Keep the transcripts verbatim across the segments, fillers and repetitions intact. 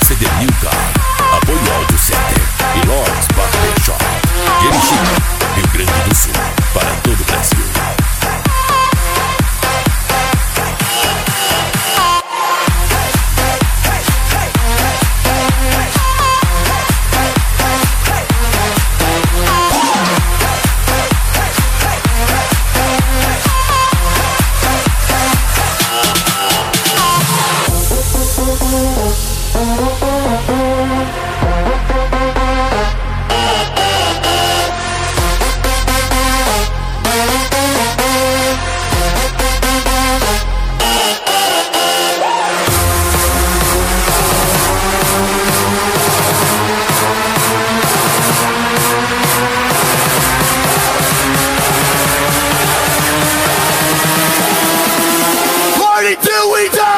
Cedernilca, Apoio Auto Center e Lords Barber Shop. Erechim, Rio Grande do Sul, para todo o Brasil. Till we die!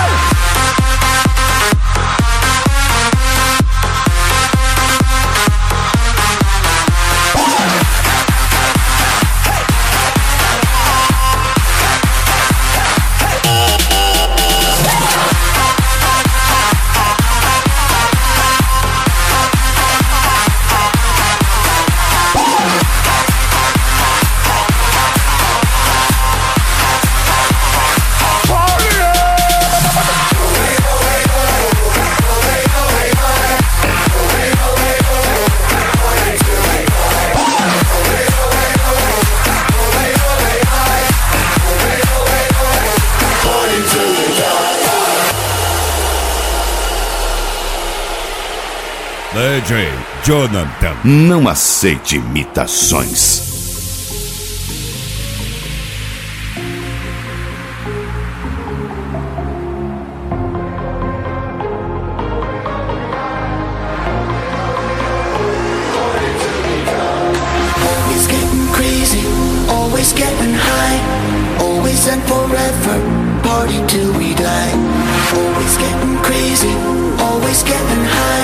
D J Jonathan. Não aceite imitações. Always getting crazy, always getting high, always and forever, party till we die. Always getting crazy, always getting high,